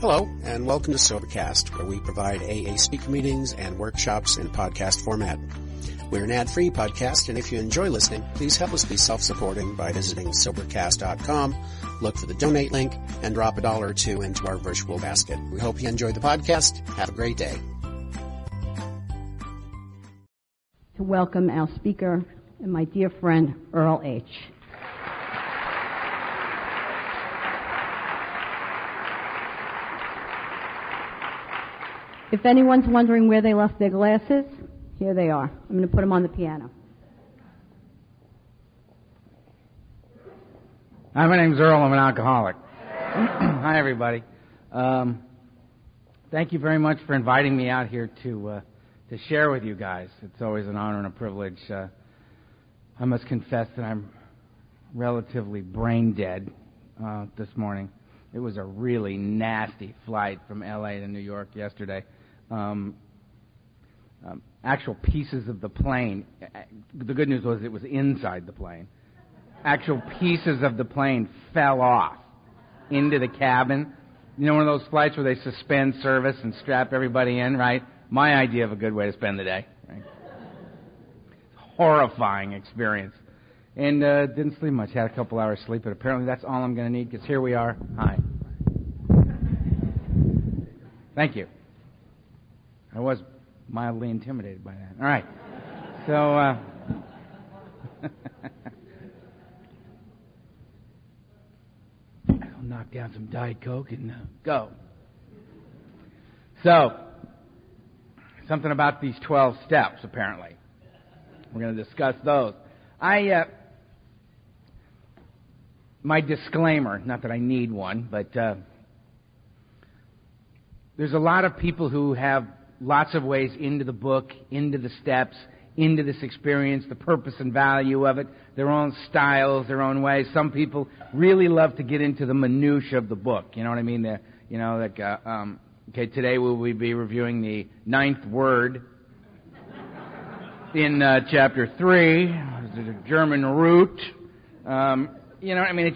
Hello, and welcome to Sobercast, where we provide AA speaker meetings and workshops in podcast format. We're an ad-free podcast, and if you enjoy listening, please help us be self-supporting by visiting Sobercast.com, look for the donate link, and drop $1 or $2 into our virtual basket. We hope you enjoy the podcast. Have a great day. To welcome our speaker and my dear friend, Earl H. If anyone's wondering where they left their glasses, here they are. I'm going to put them on the piano. Hi, my name's Earl. I'm an alcoholic. Hi, everybody. Thank you very much for inviting me out here to share with you guys. It's always an honor and a privilege. I must confess that I'm relatively brain dead this morning. It was a really nasty flight from L.A. to New York yesterday. Actual pieces of the plane. The good news was it was inside the plane. Actual pieces of the plane fell off into the cabin. You know, one of those flights where they suspend service and strap everybody in, right? My idea of a good way to spend the day. Right? Horrifying experience. And didn't sleep much. Had a couple hours sleep, but apparently that's all I'm going to need, because here we are. Hi. Thank you. I was mildly intimidated by that. All right. So, I'll knock down some Diet Coke and go. So, something about these 12 steps, apparently. We're going to discuss those. My disclaimer, not that I need one, but there's a lot of people who have lots of ways into the book, into the steps, into this experience, the purpose and value of it, their own styles, their own ways. Some people really love to get into the minutiae of the book. You know what I mean? Okay, today we'll be reviewing the 9th word in chapter 3. The German root. You know, I mean,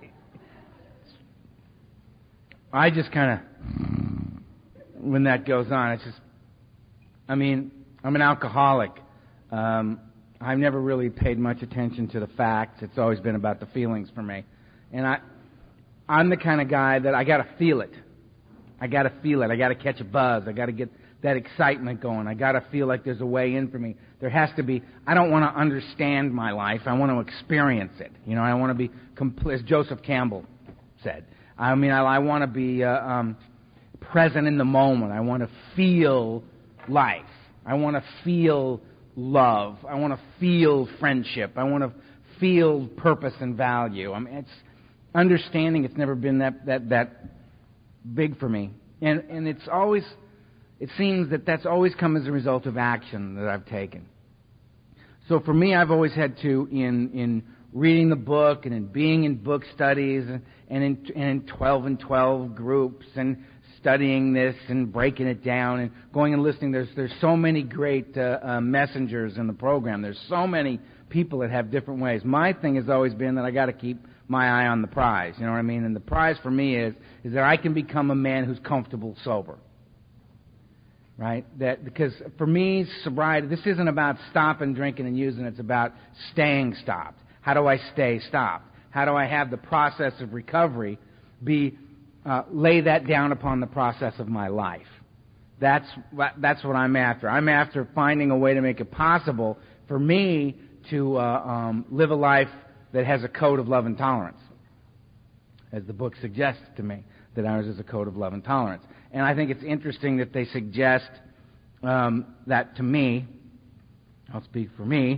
I just kind of, when that goes on, it's just, I mean, I'm an alcoholic. I've never really paid much attention to the facts. It's always been about the feelings for me. And I'm the kind of guy that I got to feel it. I got to feel it. I got to catch a buzz. I got to get that excitement going. I got to feel like there's a way in for me. There has to be. I don't want to understand my life. I want to experience it. You know, I want to be complete, as Joseph Campbell said. I mean, I want to be present in the moment. I want to feel life. I want to feel love. I want to feel friendship. I want to feel purpose and value. I mean, it's understanding. It's never been that big for me, and it's always. It seems that that's always come as a result of action that I've taken. So for me, I've always had to, in reading the book and in being in book studies and in 12 and 12 groups and studying this and breaking it down and going and listening. There's so many great messengers in the program. There's so many people that have different ways. My thing has always been that I got to keep my eye on the prize. You know what I mean? And the prize for me is that I can become a man who's comfortable sober. Right? Because for me, sobriety, this isn't about stopping drinking and using. It's about staying stopped. How do I stay stopped? How do I have the process of recovery lay that down upon the process of my life? That's what I'm after. I'm after finding a way to make it possible for me to live a life that has a code of love and tolerance, as the book suggests to me, that ours is a code of love and tolerance. And I think it's interesting that they suggest that to me. I'll speak for me.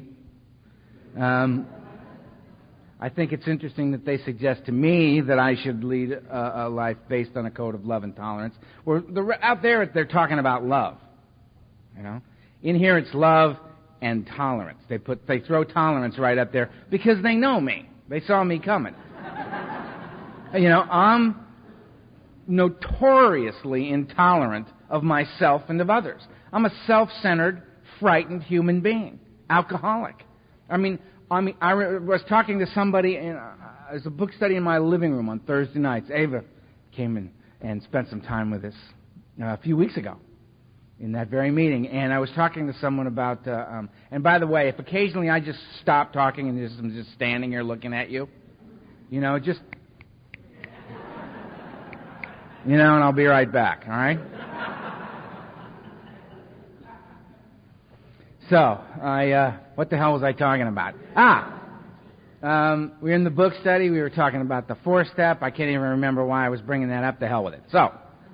I think it's interesting that they suggest to me that I should lead a life based on a code of love and tolerance. Out there, they're talking about love. You know, in here it's love and tolerance. They throw tolerance right up there because they know me. They saw me coming. You know, I'm notoriously intolerant of myself and of others. I'm a self-centered, frightened human being, alcoholic. I was talking to somebody, there's a book study in my living room on Thursday nights. Ava came in and spent some time with us a few weeks ago in that very meeting. And I was talking to someone about, and by the way, if occasionally I just stop talking and I'm just standing here looking at you, just, and I'll be right back, all right? So, what the hell was I talking about? We were in the book study. We were talking about the 4-step. I can't even remember why I was bringing that up. The hell with it. So,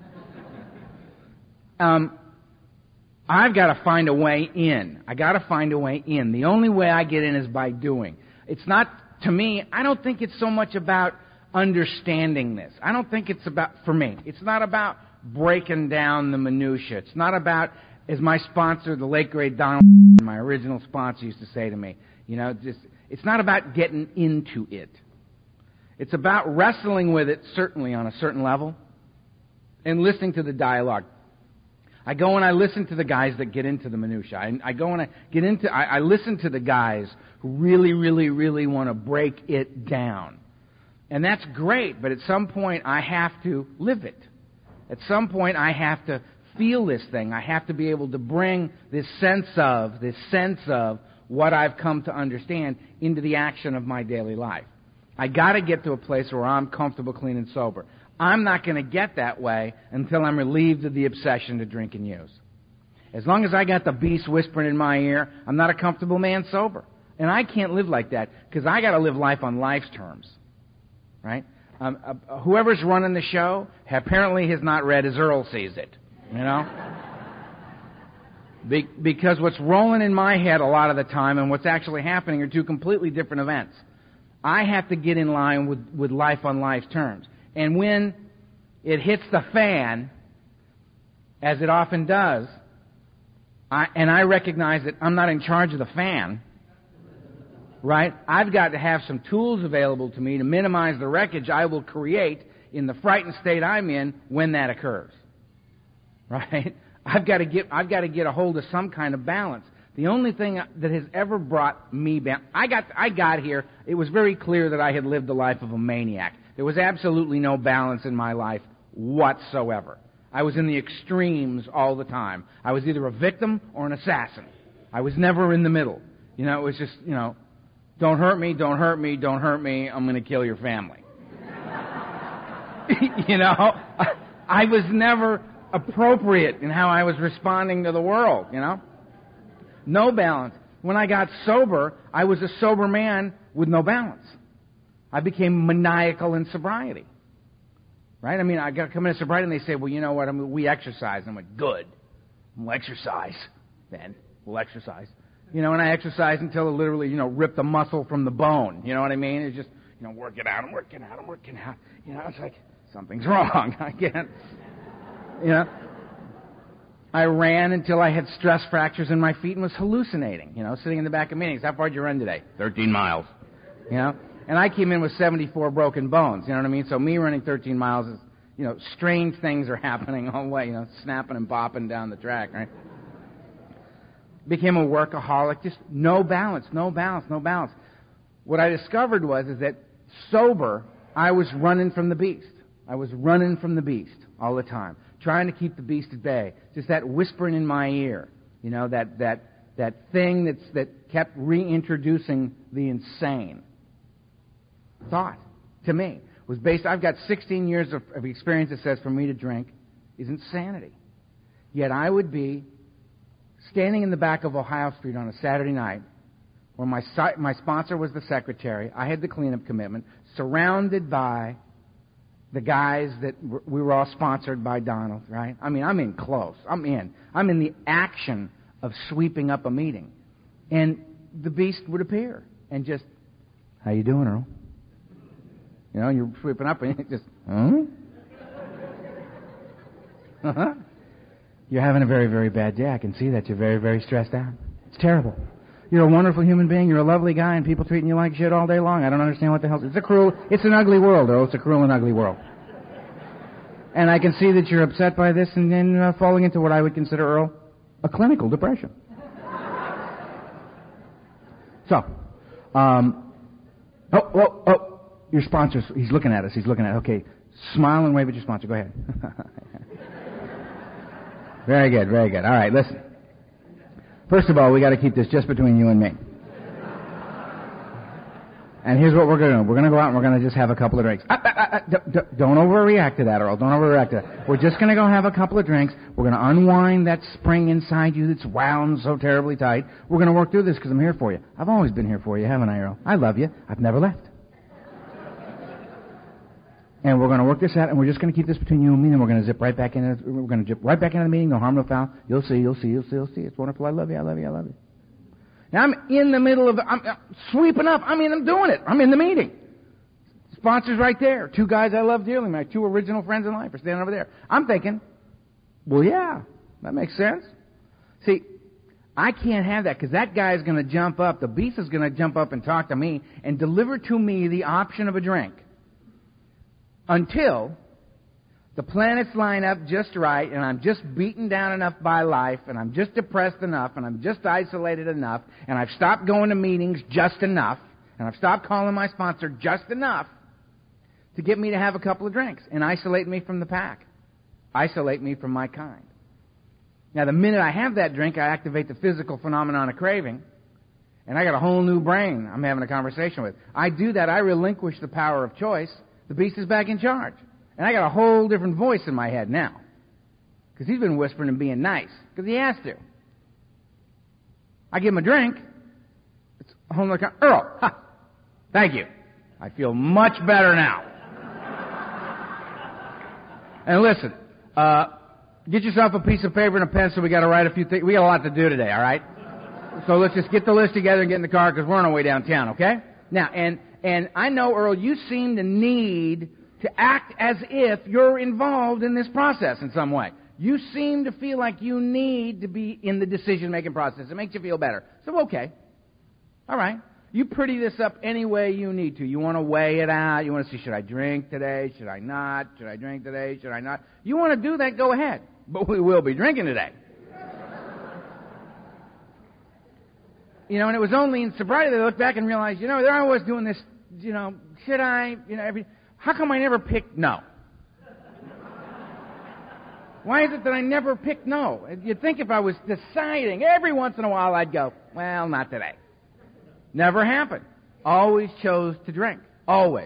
I've got to find a way in. I got to find a way in. The only way I get in is by doing. It's not, to me, I don't think it's so much about understanding this. I don't think it's about, for me, it's not about breaking down the minutia. It's not about, as my sponsor, the late great Donald, my original sponsor, used to say to me, it's not about getting into it. It's about wrestling with it, certainly on a certain level, and listening to the dialogue. I go and I listen to the guys that get into the minutia. I go and I listen to the guys who really, really, really want to break it down. And that's great, but at some point I have to live it. At some point I have to feel this thing. I have to be able to bring this sense of what I've come to understand into the action of my daily life. I got to get to a place where I'm comfortable, clean, and sober. I'm not going to get that way until I'm relieved of the obsession to drink and use. As long as I got the beast whispering in my ear, I'm not a comfortable man sober. And I can't live like that because I got to live life on life's terms. Right? Whoever's running the show apparently has not read As Earl Sees It. Because what's rolling in my head a lot of the time and what's actually happening are two completely different events. I have to get in line with life on life's terms. And when it hits the fan, as it often does, I recognize that I'm not in charge of the fan, right? I've got to have some tools available to me to minimize the wreckage I will create in the frightened state I'm in when that occurs, right? I've got to get a hold of some kind of balance. The only thing that has ever brought me back, I got here, it was very clear that I had lived the life of a maniac. There was absolutely no balance in my life whatsoever. I was in the extremes all the time. I was either a victim or an assassin. I was never in the middle. It was just, don't hurt me, don't hurt me, don't hurt me, I'm going to kill your family. I was never appropriate in how I was responding to the world, No balance. When I got sober, I was a sober man with no balance. I became maniacal in sobriety. Right? I got to come into sobriety and they say, well, you know what, we exercise. I'm like, good. We'll exercise. Then we'll exercise. And I exercise until it literally, rip the muscle from the bone. You know what I mean? It's just, work it out. I'm working out. It's like, something's wrong. I can't, I ran until I had stress fractures in my feet and was hallucinating, sitting in the back of meetings. How far did you run today? 13 miles. And I came in with 74 broken bones, you know what I mean? So me running 13 miles is, strange things are happening all the way, snapping and bopping down the track, right? Became a workaholic, just no balance. What I discovered is that sober, I was running from the beast. I was running from the beast all the time, trying to keep the beast at bay. Just that whispering in my ear, that thing that kept reintroducing the insane. Thought, to me, was based, I've got 16 years of experience that says for me to drink is insanity. Yet I would be standing in the back of Ohio Street on a Saturday night where my sponsor was the secretary, I had the cleanup commitment, surrounded by the guys that we were all sponsored by Donald, right? I'm in close. I'm in the action of sweeping up a meeting. And the beast would appear and just, how you doing, Earl? You're sweeping up and you just, You're having a very, very bad day. I can see that you're very, very stressed out. It's terrible. You're a wonderful human being. You're a lovely guy, and people treating you like shit all day long. I don't understand what the hell. It's an ugly world, Earl. It's a cruel and ugly world. And I can see that you're upset by this and then falling into what I would consider, Earl, a clinical depression. So, your sponsor, he's looking at us. Okay, Smile and wave at your sponsor. Go ahead. Very good, very good. All right, listen. First of all, we got to keep this just between you and me. And here's what we're going to do. We're going to go out and we're going to just have a couple of drinks. Don't overreact to that, Earl. Don't overreact to that. We're just going to go have a couple of drinks. We're going to unwind that spring inside you that's wound so terribly tight. We're going to work through this because I'm here for you. I've always been here for you, haven't I, Earl? I love you. I've never left. And we're going to work this out, and we're just going to keep this between you and me, and we're going to zip right back in. We're going to zip right back into the meeting. No harm, no foul. You'll see. It's wonderful. I love you. Now, I'm in the middle of, I'm sweeping up. I'm doing it. I'm in the meeting. Sponsors right there. Two guys I love dearly. My two original friends in life are standing over there. I'm thinking, well, yeah, that makes sense. See, I can't have that because that guy is going to jump up. The beast is going to jump up and talk to me and deliver to me the option of a drink until the planets line up just right, and I'm just beaten down enough by life, and I'm just depressed enough, and I'm just isolated enough, and I've stopped going to meetings just enough, and I've stopped calling my sponsor just enough to get me to have a couple of drinks and isolate me from the pack, isolate me from my kind. Now, the minute I have that drink, I activate the physical phenomenon of craving, and I got a whole new brain I'm having a conversation with. I do that, I relinquish the power of choice. The beast is back in charge. And I got a whole different voice in my head now. Because he's been whispering and being nice. Because he has to. I give him a drink. It's a whole other Earl, ha, thank you. I feel much better now. And listen, get yourself a piece of paper and a pencil. We got to write a few things. We got a lot to do today, all right? So let's just get the list together and get in the car because we're on our way downtown, okay? Now, and I know, Earl, you seem to need to act as if you're involved in this process in some way. You seem to feel like you need to be in the decision-making process. It makes you feel better. So, okay. All right. You pretty this up any way you need to. You want to weigh it out. You want to see, should I drink today? Should I not? Should I drink today? Should I not? You want to do that, go ahead. But we will be drinking today. You know, and it was only in sobriety that I looked back and realized, you know, they're always doing this, you know, should I, you know, how come I never picked no? Why is it that I never picked no? You'd think if I was deciding, every once in a while I'd go, well, not today. Never happened. Always chose to drink. Always.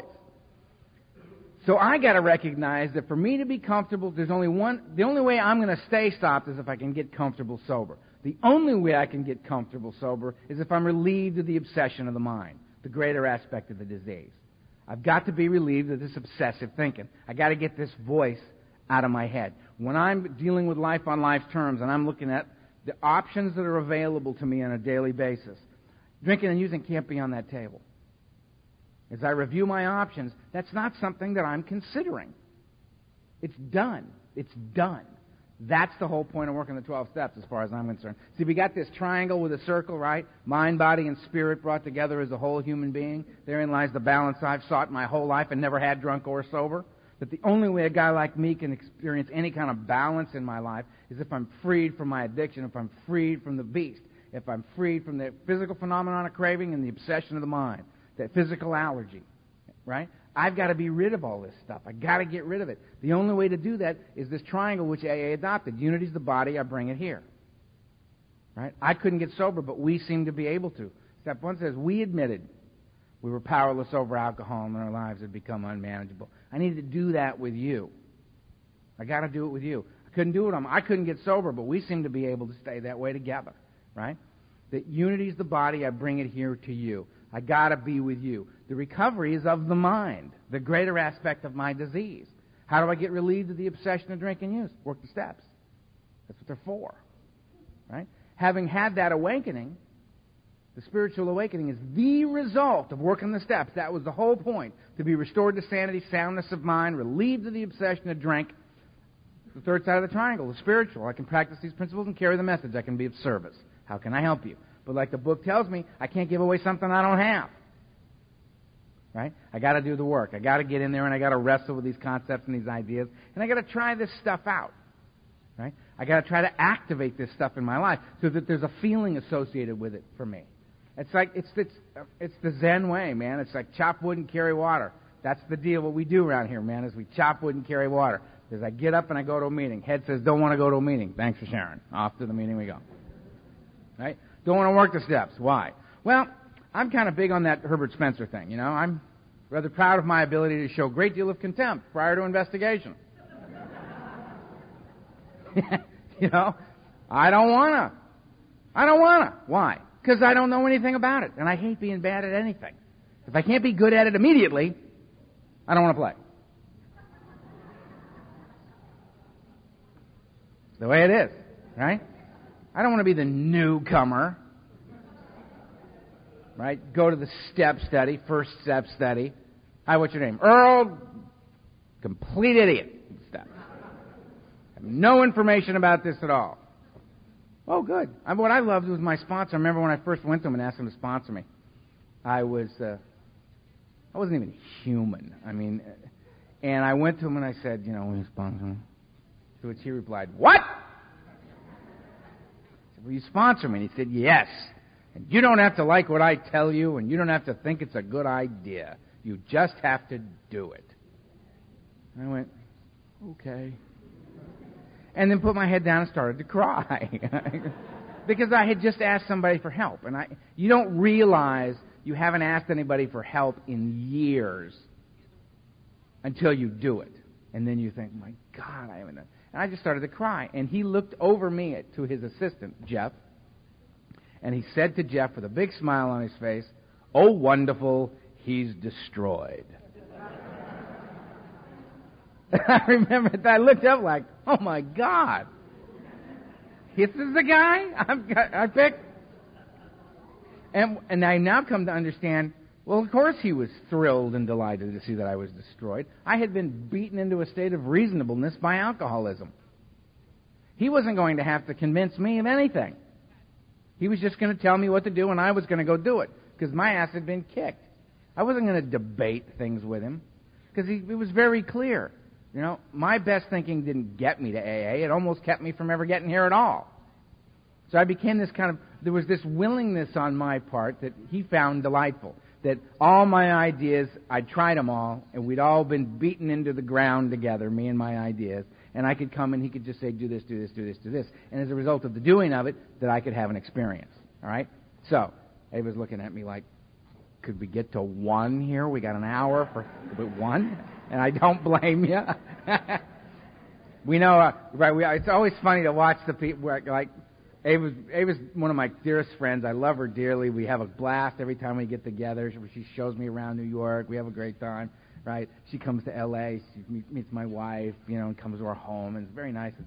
So I got to recognize that for me to be comfortable, the only way I'm going to stay stopped is if I can get comfortable sober. The only way I can get comfortable sober is if I'm relieved of the obsession of the mind, the greater aspect of the disease. I've got to be relieved of this obsessive thinking. I got to get this voice out of my head. When I'm dealing with life on life's terms and I'm looking at the options that are available to me on a daily basis, drinking and using can't be on that table. As I review my options, that's not something that I'm considering. It's done. It's done. That's the whole point of working the 12 steps as far as I'm concerned. See, we got this triangle with a circle, right? Mind, body, and spirit brought together as a whole human being. Therein lies the balance I've sought my whole life and never had drunk or sober. That the only way a guy like me can experience any kind of balance in my life is if I'm freed from my addiction, if I'm freed from the beast, if I'm freed from the physical phenomenon of craving and the obsession of the mind, that physical allergy, right? I've got to be rid of all this stuff. I've got to get rid of it. The only way to do that is this triangle which AA adopted. Unity's the body, I bring it here. Right? I couldn't get sober, but we seem to be able to. Step 1 says, we admitted we were powerless over alcohol and our lives had become unmanageable. I needed to do that with you. I got to do it with you. I couldn't do it on I couldn't get sober, but we seem to be able to stay that way together. Right? That unity's the body, I bring it here to you. I got to be with you. The recovery is of the mind, the greater aspect of my disease. How do I get relieved of the obsession of drink and use? Work the steps. That's what they're for. Right? Having had that awakening, the spiritual awakening is the result of working the steps. That was the whole point. To be restored to sanity, soundness of mind, relieved of the obsession of drink. The third side of the triangle, the spiritual. I can practice these principles and carry the message. I can be of service. How can I help you? But like the book tells me, I can't give away something I don't have. Right? I got to do the work. I got to get in there and I got to wrestle with these concepts and these ideas. And I got to try this stuff out. Right? I got to try to activate this stuff in my life so that there's a feeling associated with it for me. It's like it's the Zen way, man. It's like chop wood and carry water. That's the deal. What we do around here, man, is we chop wood and carry water. Because I get up and I go to a meeting. Head says, don't want to go to a meeting. Thanks for sharing. Off to the meeting we go. Right? Don't want to work the steps. Why? Well, I'm kind of big on that Herbert Spencer thing. You know, I'm rather proud of my ability to show a great deal of contempt prior to investigation. You know, I don't want to. Why? Because I don't know anything about it. And I hate being bad at anything. If I can't be good at it immediately, I don't want to play. It's the way it is, right? I don't want to be the newcomer, right? Go to the step study, first step study. Hi, what's your name? Earl. Complete idiot. Step. Have no information about this at all. Oh, good. What I loved was my sponsor. I remember when I first went to him and asked him to sponsor me. I wasn't even human. I mean, and I went to him and I said, you know, will you sponsor me? To which he replied, what? I said, will you sponsor me? And he said, yes. And you don't have to like what I tell you, and you don't have to think it's a good idea. You just have to do it. And I went, okay. And then put my head down and started to cry. Because I had just asked somebody for help. And you don't realize you haven't asked anybody for help in years until you do it. And then you think, my God, I haven't done. And I just started to cry. And he looked over me to his assistant, Jeff. And he said to Jeff with a big smile on his face, oh, wonderful, he's destroyed. And I remember that I looked up like, oh, my God. This is the guy I picked? And I now come to understand, well, of course he was thrilled and delighted to see that I was destroyed. I had been beaten into a state of reasonableness by alcoholism. He wasn't going to have to convince me of anything. He was just going to tell me what to do, and I was going to go do it, because my ass had been kicked. I wasn't going to debate things with him, because it was very clear. You know, my best thinking didn't get me to AA. It almost kept me from ever getting here at all. So I became there was this willingness on my part that he found delightful. That all my ideas, I'd tried them all, and we'd all been beaten into the ground together, me and my ideas. And I could come and he could just say, do this, do this, do this, do this. And as a result of the doing of it, that I could have an experience. All right? So, Abe was looking at me like, could we get to 1 here? We got an hour for 1? And I don't blame you. We know, it's always funny to watch the people, like, Abe was one of my dearest friends. I love her dearly. We have a blast every time we get together. She shows me around New York. We have a great time, right? She comes to L.A. She meets my wife, you know, and comes to our home, and it's very nice.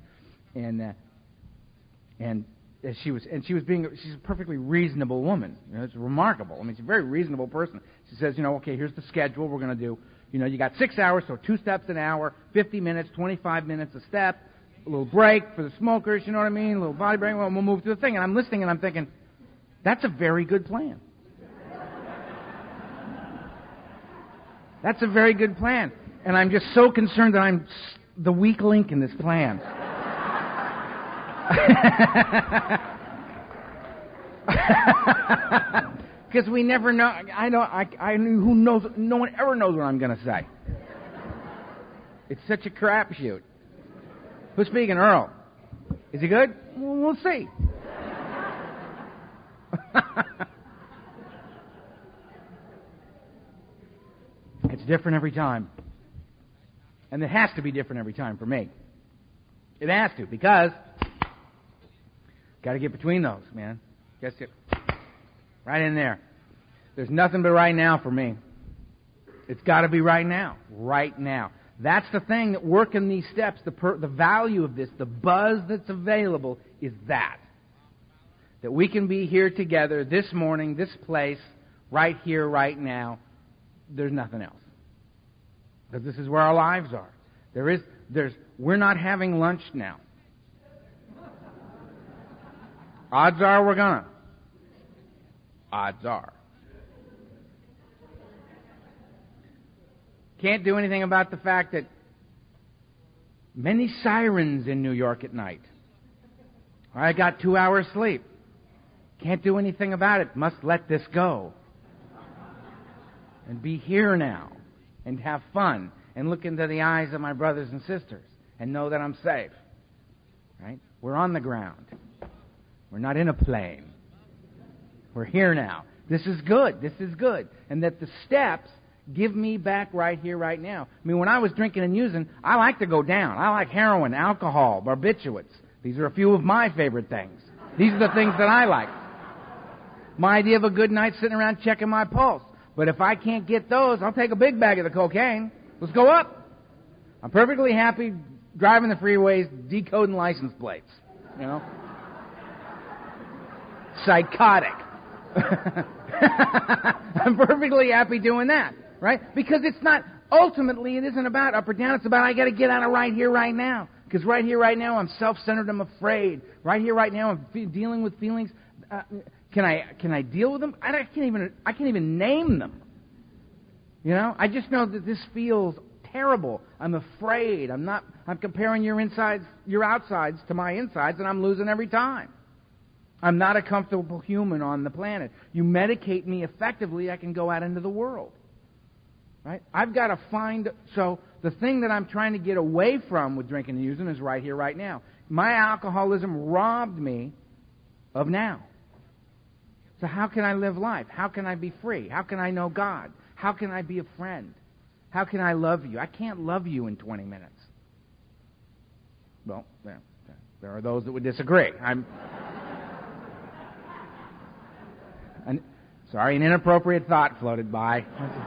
She's a perfectly reasonable woman. You know, it's remarkable. I mean, she's a very reasonable person. She says, you know, okay, here's the schedule we're going to do. You know, you got 6 hours, so 2 steps an hour, 50 minutes, 25 minutes a step. A little break for the smokers, you know what I mean? A little body break, well, we'll move to the thing. And I'm listening and I'm thinking, that's a very good plan. That's a very good plan. And I'm just so concerned that I'm the weak link in this plan. Because we never know. No one ever knows what I'm going to say. It's such a crapshoot. Who's speaking? Earl. Is he good? Well, we'll see. It's different every time. And it has to be different every time for me. It has to, because got to get between those, man. Got to get right in there. There's nothing but right now for me. It's got to be right now. Right now. That's the thing that working these steps, the value of this, the buzz that's available is that we can be here together this morning, this place, right here, right now. There's nothing else. Because this is where our lives are. We're not having lunch now. Odds are we're gonna. Odds are. Can't do anything about the fact that many sirens in New York at night. I got 2 hours sleep. Can't do anything about it. Must let this go. And be here now. and have fun and look into the eyes of my brothers and sisters and know that I'm safe. Right? We're on the ground. We're not in a plane. We're here now. This is good. This is good. And that the steps give me back right here, right now. I mean, when I was drinking and using, I like to go down. I like heroin, alcohol, barbiturates. These are a few of my favorite things. These are the things that I like. My idea of a good night sitting around checking my pulse. But if I can't get those, I'll take a big bag of the cocaine. Let's go up. I'm perfectly happy driving the freeways, decoding license plates. You know? Psychotic. I'm perfectly happy doing that. Right? Because it's not, ultimately, it isn't about up or down. It's about I got to get out of right here, right now. Because right here, right now, I'm self-centered. I'm afraid. Right here, right now, I'm dealing with feelings. Can I deal with them? I can't even name them. You know, I just know that this feels terrible. I'm afraid. I'm comparing your outsides to my insides, and I'm losing every time. I'm not a comfortable human on the planet. You medicate me effectively, I can go out into the world. Right? I've got to find, so the thing that I'm trying to get away from with drinking and using is right here, right now. My alcoholism robbed me of now. So how can I live life? How can I be free? How can I know God? How can I be a friend? How can I love you? I can't love you in 20 minutes. Well, there are those that would disagree. Sorry, an inappropriate thought floated by.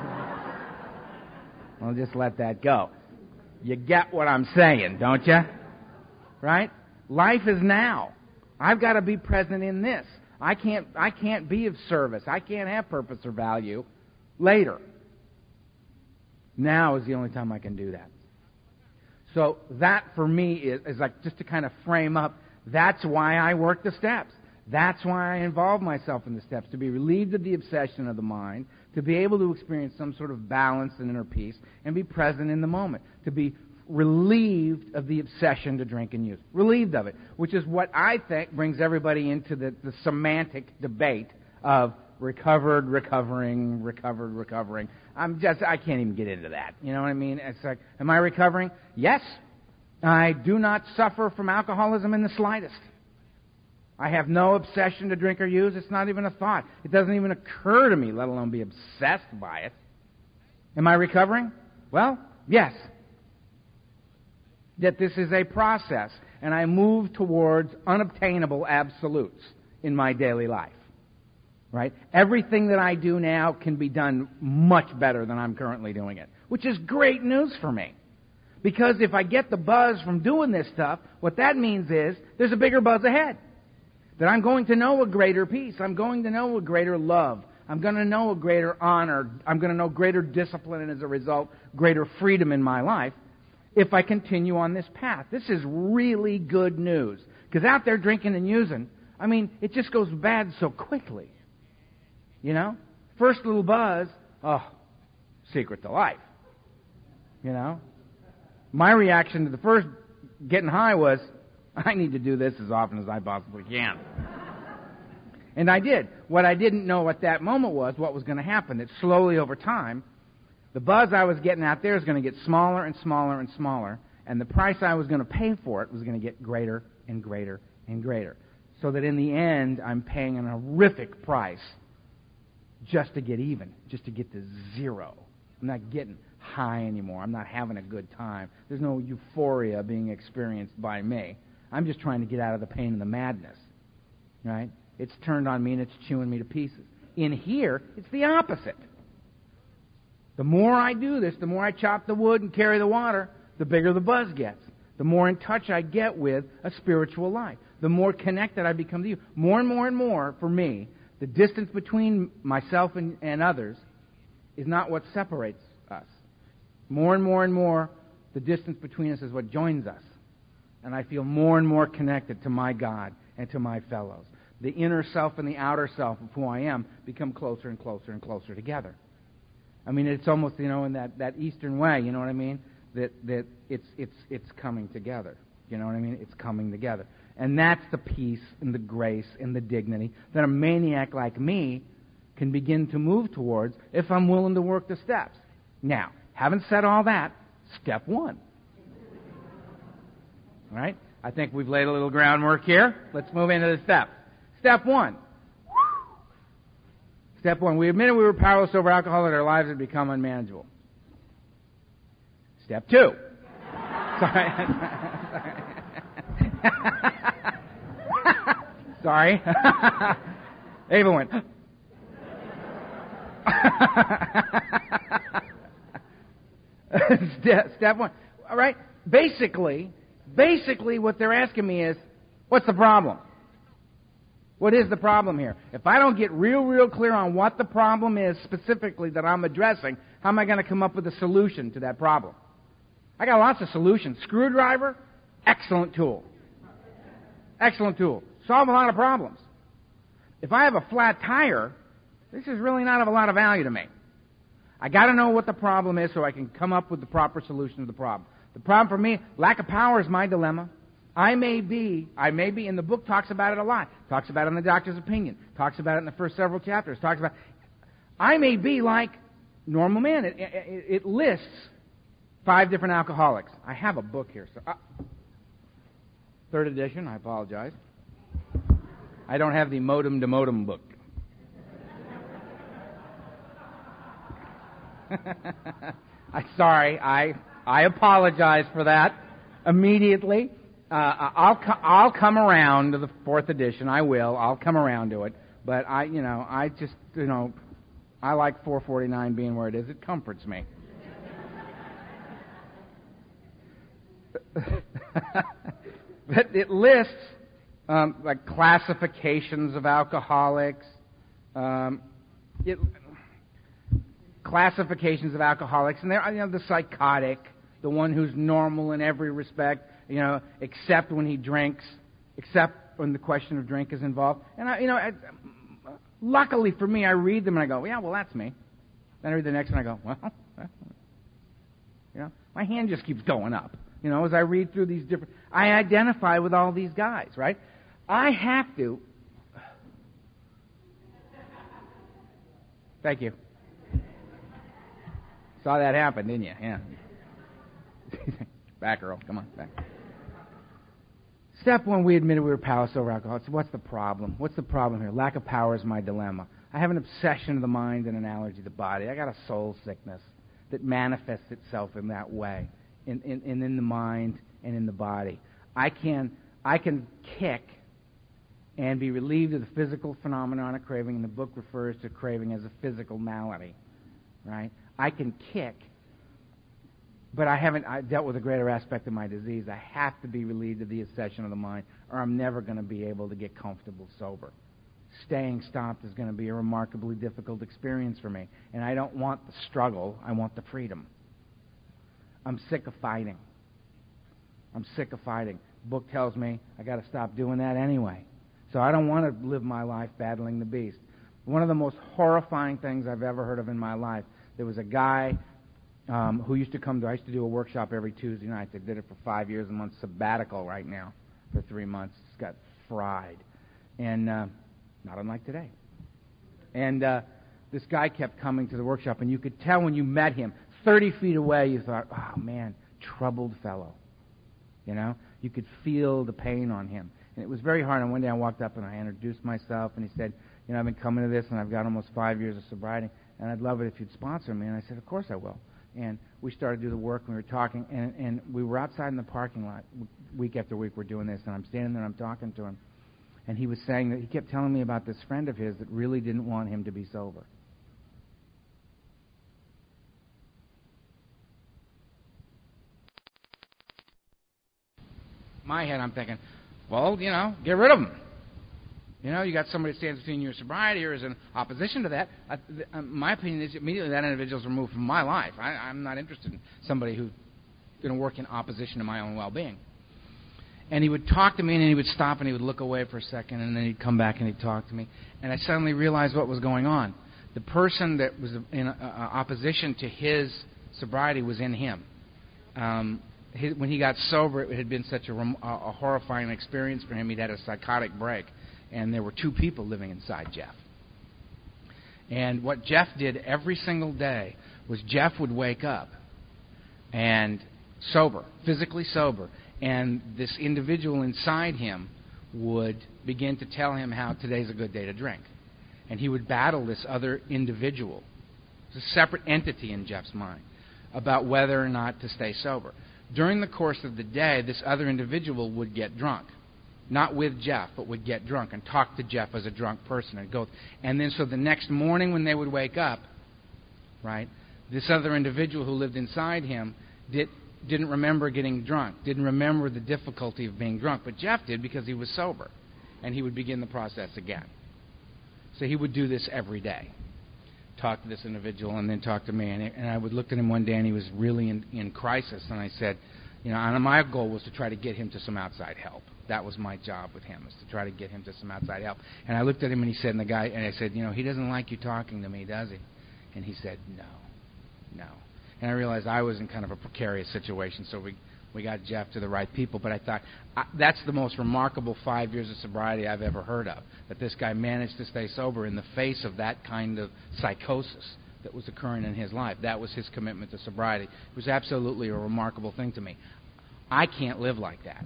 I'll just let that go. You get what I'm saying, don't you? Right? Life is now. I've got to be present in this. I can't be of service. I can't have purpose or value later. Now is the only time I can do that. So that for me is like, just to kind of frame up, that's why I work the steps. That's why I involve myself in the steps, to be relieved of the obsession of the mind, to be able to experience some sort of balance and inner peace, and be present in the moment, to be relieved of the obsession to drink and use. Relieved of it, which is what I think brings everybody into the semantic debate of recovered, recovering, recovered, recovering. I can't even get into that. You know what I mean? It's like, am I recovering? Yes. I do not suffer from alcoholism in the slightest. I have no obsession to drink or use. It's not even a thought. It doesn't even occur to me, let alone be obsessed by it. Am I recovering? Well, yes. That this is a process, and I move towards unobtainable absolutes in my daily life. Right? Everything that I do now can be done much better than I'm currently doing it, which is great news for me. Because if I get the buzz from doing this stuff, what that means is there's a bigger buzz ahead. That I'm going to know a greater peace. I'm going to know a greater love. I'm going to know a greater honor. I'm going to know greater discipline and as a result, greater freedom in my life if I continue on this path. This is really good news. Because out there drinking and using, I mean, it just goes bad so quickly. You know? First little buzz, secret to life. You know? My reaction to the first getting high was, I need to do this as often as I possibly can. And I did. What I didn't know at that moment was what was going to happen. That slowly over time, the buzz I was getting out there is going to get smaller and smaller and smaller, and the price I was going to pay for it was going to get greater and greater and greater. So that in the end, I'm paying an horrific price just to get even, just to get to zero. I'm not getting high anymore. I'm not having a good time. There's no euphoria being experienced by me. I'm just trying to get out of the pain and the madness, right? It's turned on me and it's chewing me to pieces. In here, it's the opposite. The more I do this, the more I chop the wood and carry the water, the bigger the buzz gets. The more in touch I get with a spiritual life. The more connected I become to you. More and more and more, for me, the distance between myself and others is not what separates us. More and more and more, the distance between us is what joins us. And I feel more and more connected to my God and to my fellows. The inner self and the outer self of who I am become closer and closer and closer together. I mean, it's almost, in that Eastern way, you know what I mean? That it's coming together. You know what I mean? It's coming together. And that's the peace and the grace and the dignity that a maniac like me can begin to move towards if I'm willing to work the steps. Now, Having said all that, step one. All right? I think we've laid a little groundwork here. Let's move into the steps. Step one. Step one. We admitted we were powerless over alcohol and our lives had become unmanageable. Step two. Sorry. Sorry. Ava went. Step one. All right. Basically, what they're asking me is, what's the problem? What is the problem here? If I don't get real clear on what the problem is specifically that I'm addressing, how am I going to come up with a solution to that problem? I got lots of solutions. Screwdriver, excellent tool. Excellent tool. Solve a lot of problems. If I have a flat tire, this is really not of a lot of value to me. I got to know what the problem is so I can come up with the proper solution to the problem. The problem for me, lack of power is my dilemma. I may be, and the book talks about it a lot. Talks about it in the doctor's opinion. Talks about it in the first several chapters. Talks about, I may be like normal man. It lists 5 different alcoholics. I have a book here. So, 3rd edition, I apologize. I don't have the modem to modem book. Sorry, I apologize for that immediately. I'll come around to the 4th edition. I will. I'll come around to it. But I like 449 being where it is. It comforts me. But it lists like classifications of alcoholics. Classifications of alcoholics, and they're the psychotic, the one who's normal in every respect, except when he drinks, except when the question of drink is involved. And luckily for me, I read them and I go, yeah, well, that's me. Then I read the next one and I go, well, my hand just keeps going up. As I read through these different, I identify with all these guys, right? I have to. Thank you. Saw that happen, didn't you? Yeah. Back, Earl. Come on, back. Step one, we admitted we were powerless over alcohol. So what's the problem? What's the problem here? Lack of power is my dilemma. I have an obsession of the mind and an allergy to the body. I got a soul sickness that manifests itself in that way, in the mind and in the body. I can kick and be relieved of the physical phenomenon of craving, and the book refers to craving as a physical malady, right? I can kick, but I dealt with a greater aspect of my disease. I have to be relieved of the obsession of the mind, or I'm never going to be able to get comfortable sober. Staying stopped is going to be a remarkably difficult experience for me, and I don't want the struggle. I want the freedom. I'm sick of fighting. The book tells me I got to stop doing that anyway. So I don't want to live my life battling the beast. One of the most horrifying things I've ever heard of in my life, there was a guy who used to come to, I used to do a workshop every Tuesday night. They did it for 5 years. I'm on sabbatical right now for 3 months. Just got fried. And not unlike today. And this guy kept coming to the workshop, and you could tell when you met him, 30 feet away, you thought, oh, man, troubled fellow. You could feel the pain on him. And it was very hard. And one day I walked up and I introduced myself, and he said, I've been coming to this, and I've got almost 5 years of sobriety, and I'd love it if you'd sponsor me. And I said, of course I will. And we started to do the work, and we were talking, and we were outside in the parking lot week after week. We're doing this, and I'm standing there and I'm talking to him. And he was saying that he kept telling me about this friend of his that really didn't want him to be sober. In my head, I'm thinking, well, get rid of him. You got somebody that stands between your sobriety or is in opposition to that. My opinion is immediately that individual's removed from my life. I'm not interested in somebody who's going to work in opposition to my own well-being. And he would talk to me, and then he would stop, and he would look away for a second, and then he'd come back and he'd talk to me. And I suddenly realized what was going on. The person that was in opposition to his sobriety was in him. When he got sober, it had been such a horrifying experience for him. He'd had a psychotic break. And there were 2 people living inside Jeff. And what Jeff did every single day was Jeff would wake up and sober, physically sober. And this individual inside him would begin to tell him how today's a good day to drink. And he would battle this other individual. It's a separate entity in Jeff's mind about whether or not to stay sober. During the course of the day, this other individual would get drunk. Not with Jeff, but would get drunk and talk to Jeff as a drunk person. And then so the next morning when they would wake up, right, this other individual who lived inside him didn't remember getting drunk, didn't remember the difficulty of being drunk. But Jeff did because he was sober. And he would begin the process again. So he would do this every day. Talk to this individual and then talk to me. And I would look at him one day and he was really in crisis. And I said, and my goal was to try to get him to some outside help. That was my job with him, is to try to get him to some outside help. And I looked at him and he said, and I said, he doesn't like you talking to me, does he? And he said, no. And I realized I was in kind of a precarious situation, so we got Jeff to the right people. But I thought, that's the most remarkable 5 years of sobriety I've ever heard of, that this guy managed to stay sober in the face of that kind of psychosis that was occurring in his life. That was his commitment to sobriety. It was absolutely a remarkable thing to me. I can't live like that.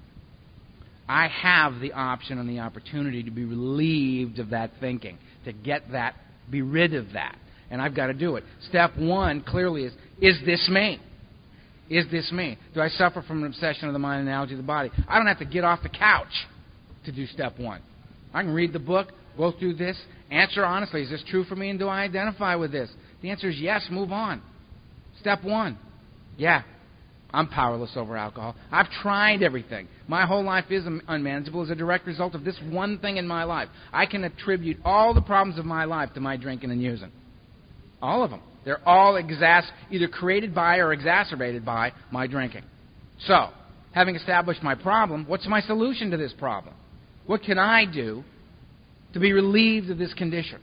I have the option and the opportunity to be relieved of that thinking, to get that, be rid of that. And I've got to do it. Step one clearly is this me? Is this me? Do I suffer from an obsession of the mind and analogy of the body? I don't have to get off the couch to do step one. I can read the book, go through this, answer honestly, is this true for me and do I identify with this? The answer is yes, move on. Step one, yeah, I'm powerless over alcohol. I've tried everything. My whole life is unmanageable as a direct result of this one thing in my life. I can attribute all the problems of my life to my drinking and using. All of them. They're all either created by or exacerbated by my drinking. So, having established my problem, what's my solution to this problem? What can I do to be relieved of this condition?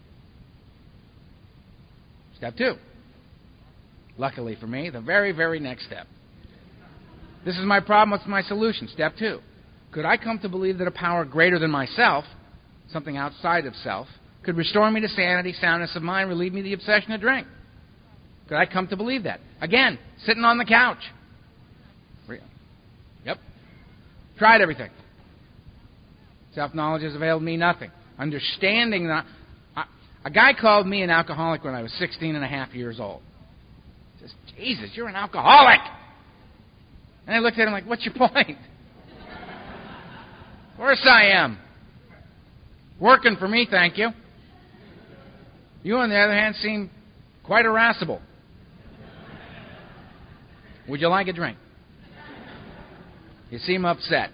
Step two. Luckily for me, the very, very next step. This is my problem. What's my solution? Step two. Could I come to believe that a power greater than myself, something outside of self, could restore me to sanity, soundness of mind, relieve me of the obsession to drink? Could I come to believe that? Again, sitting on the couch. Yep. Tried everything. Self-knowledge has availed me nothing. Understanding that... A guy called me an alcoholic when I was 16 and a half years old. He says, Jesus, you're an alcoholic! And I looked at him like, what's your point? Of course I am. Working for me, thank you. You, on the other hand, seem quite irascible. Would you like a drink? You seem upset.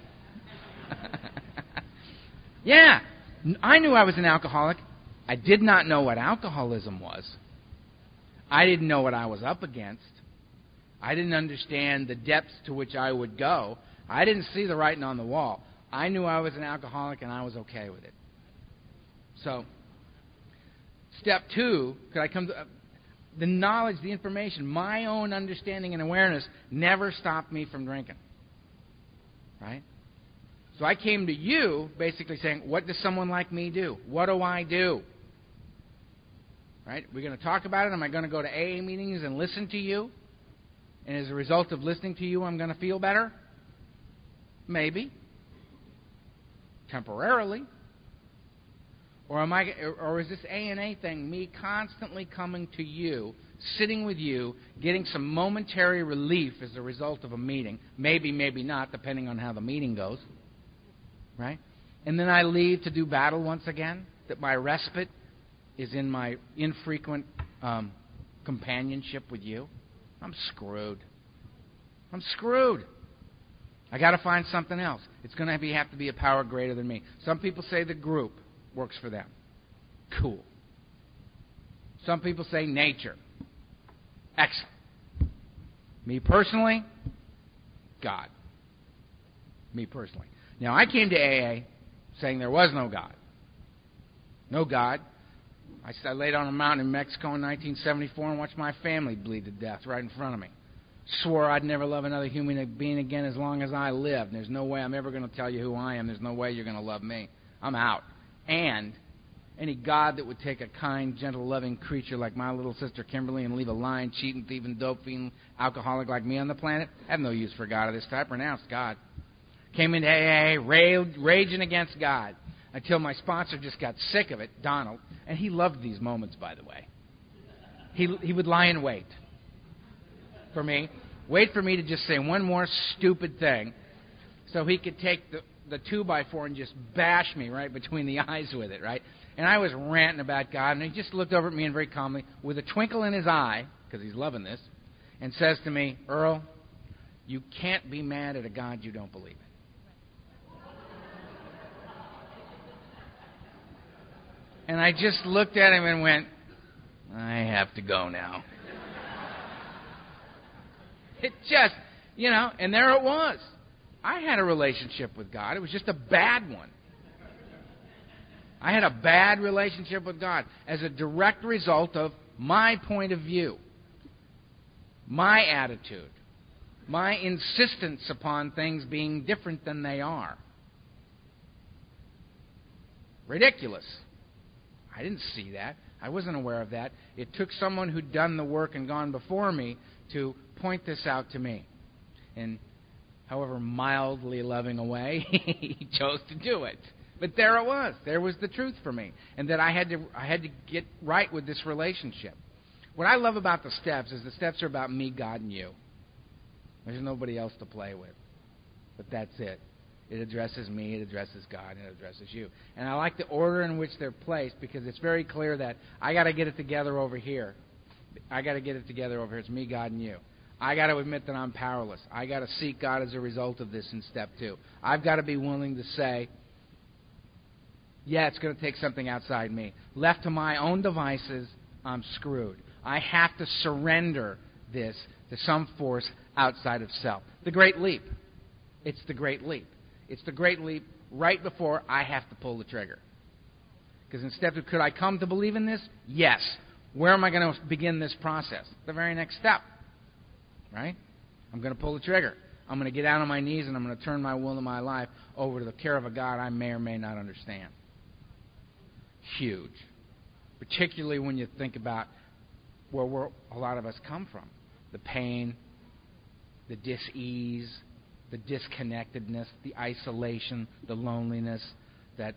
Yeah, I knew I was an alcoholic. I did not know what alcoholism was. I didn't know what I was up against. I didn't understand the depths to which I would go. I didn't see the writing on the wall. I knew I was an alcoholic and I was okay with it. So, step two, could I come to... the knowledge, the information, my own understanding and awareness never stopped me from drinking. Right? So I came to you basically saying, what does someone like me do? What do I do? Right? We're going to talk about it. Am I going to go to AA meetings and listen to you? And as a result of listening to you, I'm going to feel better? Maybe. Temporarily. Or is this A&A thing me constantly coming to you, sitting with you, getting some momentary relief as a result of a meeting? Maybe, maybe not, depending on how the meeting goes. Right? And then I leave to do battle once again? That my respite is in my infrequent companionship with you? I'm screwed. I'm screwed. I got to find something else. It's going to have to be a power greater than me. Some people say the group works for them. Cool. Some people say nature. Excellent. Me personally, God. Me personally. Now, I came to AA saying there was no God. No God. I laid on a mountain in Mexico in 1974 and watched my family bleed to death right in front of me. Swore I'd never love another human being again as long as I lived. And there's no way I'm ever going to tell you who I am. There's no way you're going to love me. I'm out. And any God that would take a kind, gentle, loving creature like my little sister Kimberly and leave a lying, cheating, thieving, dope-fiending alcoholic like me on the planet? I have no use for God of this type. Renounced God. Came into AA, raging against God, until my sponsor just got sick of it, Donald, and he loved these moments, by the way. He would lie in wait for me, wait for me to just say one more stupid thing, so he could take the 2x4 and just bash me right between the eyes with it, right? And I was ranting about God, and he just looked over at me and very calmly, with a twinkle in his eye, because he's loving this, and says to me, Earl, you can't be mad at a God you don't believe in. And I just looked at him and went, I have to go now. It just, and there it was. I had a relationship with God. It was just a bad one. I had a bad relationship with God as a direct result of my point of view, my attitude, my insistence upon things being different than they are. Ridiculous. I didn't see that. I wasn't aware of that. It took someone who'd done the work and gone before me to point this out to me. And however mildly loving a way, he chose to do it. But there it was. There was the truth for me. And that I had to get right with this relationship. What I love about the steps is the steps are about me, God, and you. There's nobody else to play with. But that's it. It addresses me, it addresses God, and it addresses you. And I like the order in which they're placed because it's very clear that I got to get it together over here. I got to get it together over here. It's me, God, and you. I got to admit that I'm powerless. I got to seek God as a result of this in step 2. I've got to be willing to say, yeah, it's going to take something outside me. Left to my own devices, I'm screwed. I have to surrender this to some force outside of self. The great leap. It's the great leap. It's the great leap right before I have to pull the trigger. Because in step 2, could I come to believe in this? Yes. Where am I going to begin this process? The very next step. Right? I'm going to pull the trigger. I'm going to get down on my knees and I'm going to turn my will and my life over to the care of a God I may or may not understand. Huge. Particularly when you think about where a lot of us come from. The pain, the dis-ease, the disconnectedness, the isolation, the loneliness, that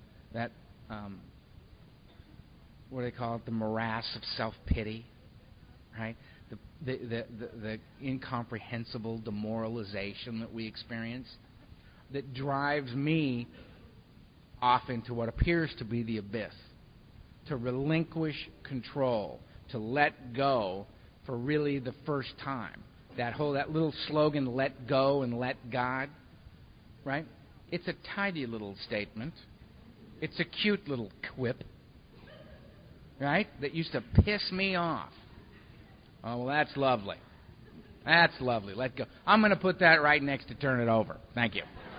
what do they call it? The morass of self-pity, right? The incomprehensible demoralization that we experience that drives me off into what appears to be the abyss. To relinquish control, to let go for really the first time. That little slogan, let go and let God, right? It's a tidy little statement. It's a cute little quip, right? That used to piss me off. Oh, well, that's lovely. That's lovely. Let go. I'm going to put that right next to turn it over. Thank you.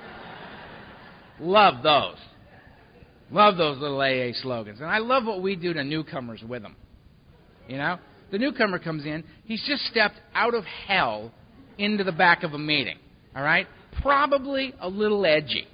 Love those. Love those little AA slogans. And I love what we do to newcomers with them. The newcomer comes in. He's just stepped out of hell into the back of a meeting. All right? Probably a little edgy.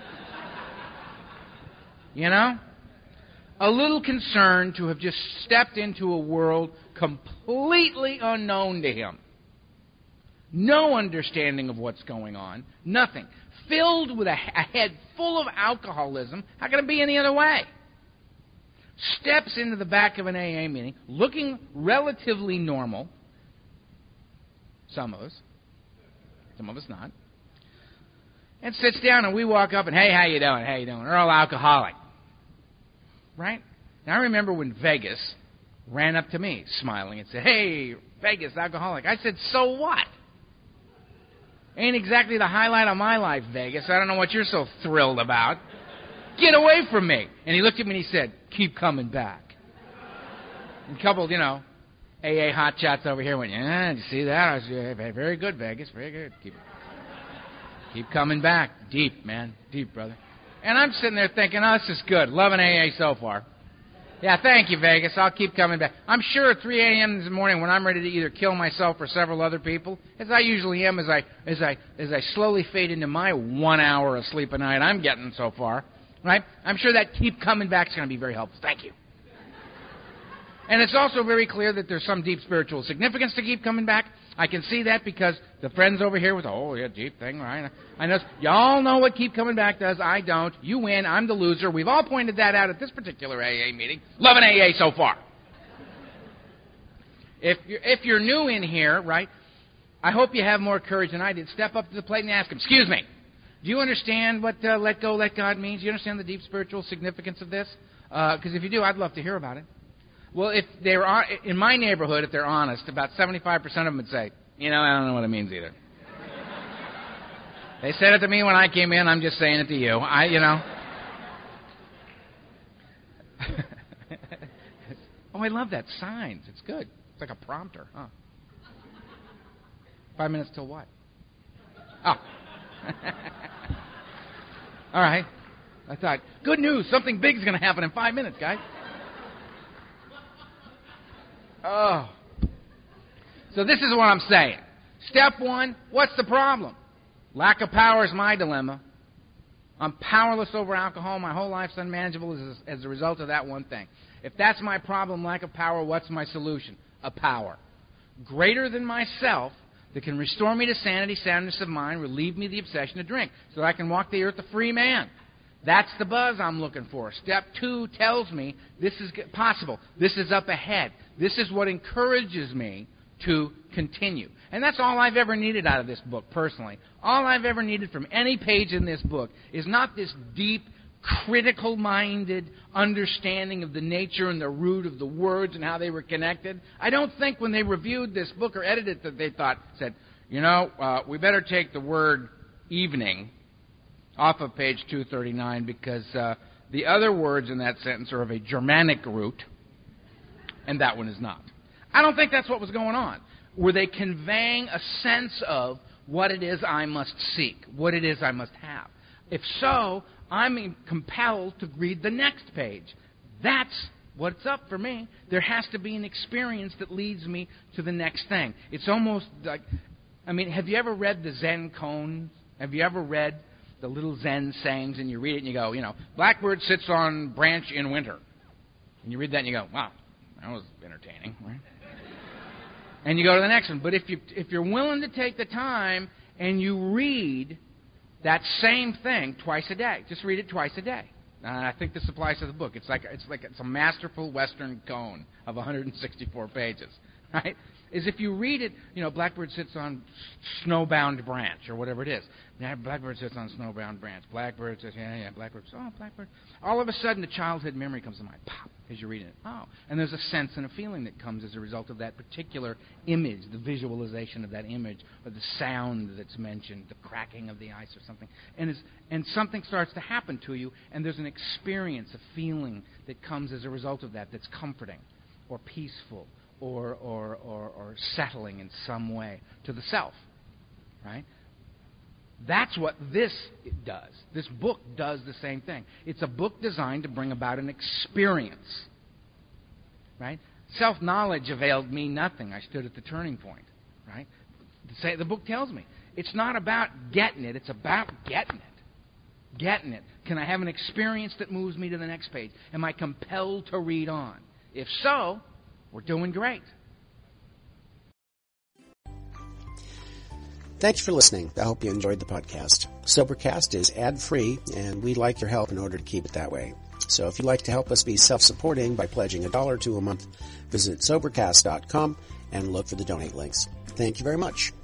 A little concerned to have just stepped into a world completely unknown to him. No understanding of what's going on. Nothing. Filled with a head full of alcoholism. How can it be any other way? Steps into the back of an AA meeting, looking relatively normal. Some of us not. And sits down, and we walk up, and hey, how you doing? How you doing? Earl, alcoholic. Right? Now, I remember when Vegas ran up to me, smiling, and said, hey, Vegas, alcoholic. I said, so what? Ain't exactly the highlight of my life, Vegas. I don't know what you're so thrilled about. Get away from me. And he looked at me and he said, keep coming back. And a couple, AA hotshots over here went, yeah, did you see that? I said, very good, Vegas, very good. Keep coming back. Deep, man. Deep, brother. And I'm sitting there thinking, oh, this is good. Loving AA so far. Yeah, thank you, Vegas. I'll keep coming back. I'm sure at 3 a.m. this morning when I'm ready to either kill myself or several other people, as I usually am, as I slowly fade into my 1 hour of sleep a night I'm getting so far, right? I'm sure that keep coming back is going to be very helpful. Thank you. And it's also very clear that there's some deep spiritual significance to keep coming back. I can see that because the friends over here with, oh, yeah, deep thing, right? I know y'all know what keep coming back does. I don't. You win. I'm the loser. We've all pointed that out at this particular AA meeting. Loving AA so far. If you're new in here, right, I hope you have more courage than I did. Step up to the plate and ask him, excuse me, do you understand what let go, let God means? Do you understand the deep spiritual significance of this? Because if you do, I'd love to hear about it. Well, if they're in my neighborhood, if they're honest, about 75% of them would say, I don't know what it means either. They said it to me when I came in. I'm just saying it to you. Oh, I love that. Signs. It's good. It's like a prompter, huh? 5 minutes till what? Oh. All right. I thought, good news. Something big is going to happen in 5 minutes, guys. Oh. So this is what I'm saying. Step one, what's the problem? Lack of power is my dilemma. I'm powerless over alcohol. My whole life's unmanageable as a result of that one thing. If that's my problem, lack of power, what's my solution? A power greater than myself that can restore me to sanity, soundness of mind, relieve me of the obsession to drink, so that I can walk the earth a free man. That's the buzz I'm looking for. Step two tells me this is possible. This is up ahead. This is what encourages me to continue. And that's all I've ever needed out of this book, personally. All I've ever needed from any page in this book is not this deep, critical-minded understanding of the nature and the root of the words and how they were connected. I don't think when they reviewed this book or edited it that they said, we better take the word evening off of page 239 because the other words in that sentence are of a Germanic root, and that one is not. I don't think that's what was going on. Were they conveying a sense of what it is I must seek, what it is I must have? If so, I'm compelled to read the next page. That's what's up for me. There has to be an experience that leads me to the next thing. It's almost like, have you ever read the Zen koans? Have you ever read the little Zen sayings and you read it and you go, blackbird sits on branch in winter. And you read that and you go, wow, that was entertaining, right? And you go to the next one. But if you're willing to take the time and you read that same thing twice a day, just read it twice a day. I think this applies to the book. It's a masterful Western koan of 164 pages, right? Is if you read it, blackbird sits on snowbound branch or whatever it is. Now, blackbird sits on snowbound branch. Blackbird sits, blackbird. Oh, blackbird. All of a sudden, a childhood memory comes to mind. Pop, as you're reading it. Oh, and there's a sense and a feeling that comes as a result of that particular image, the visualization of that image, or the sound that's mentioned, the cracking of the ice or something. And something starts to happen to you, and there's an experience, a feeling that comes as a result of that that's comforting or peaceful or settling in some way to the self, right? That's what this does. This book does the same thing. It's a book designed to bring about an experience, right? Self-knowledge availed me nothing. I stood at the turning point, right? The book tells me it's not about getting it. It's about getting it. Getting it. Can I have an experience that moves me to the next page? Am I compelled to read on? If so, we're doing great. Thanks for listening. I hope you enjoyed the podcast. Sobercast is ad-free, and we'd like your help in order to keep it that way. So if you'd like to help us be self-supporting by pledging $1 or $2 a month, visit Sobercast.com and look for the donate links. Thank you very much.